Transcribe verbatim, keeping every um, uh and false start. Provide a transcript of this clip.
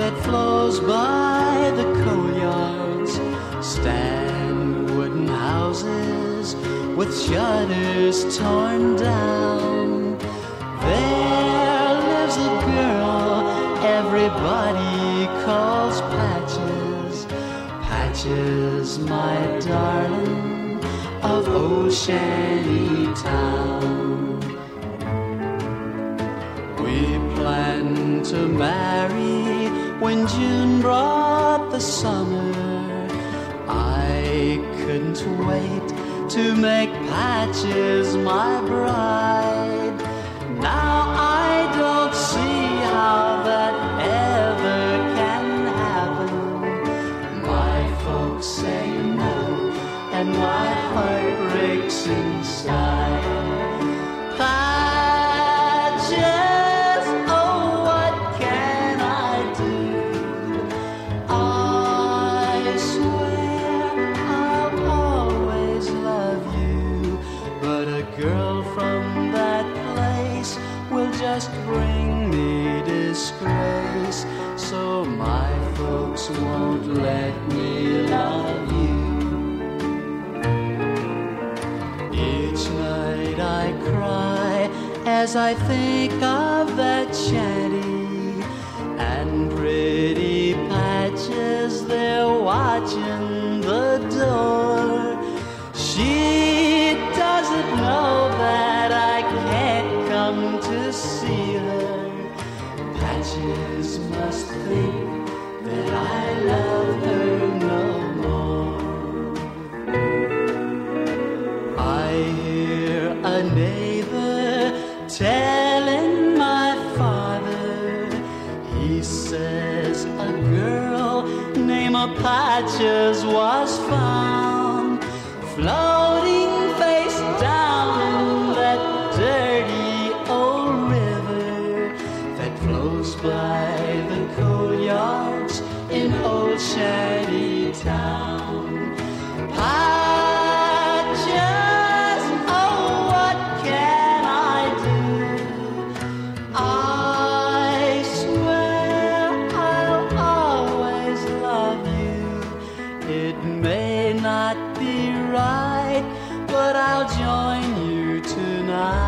that flows by the coal yards stand wooden houses with shutters torn down. There lives a girl everybody calls Patches, Patches, my darling, of old Shanty Town. We planned to marry when June brought the summer. I couldn't wait to make Patches my bride. Now I don't see how that ever can happen. My folks say no, and my heart breaks inside. Patches, oh, what can I do? I swear I'll always love you, but a girl from that place will just bring me disgrace, so my folks won't let me love you. Each night I cry as I think of that shanty, and pretty Patches there watching the door. She doesn't know that I can't come to see her. Patches must think that I love her no more. I hear a neighbor telling my father, he says a girl named Patches was found floating face down in that dirty old river that flows by the coal yards in old Shanty Town. Patches, oh, what can I do? I swear I'll always love you. It may not be right, but I'll join you tonight.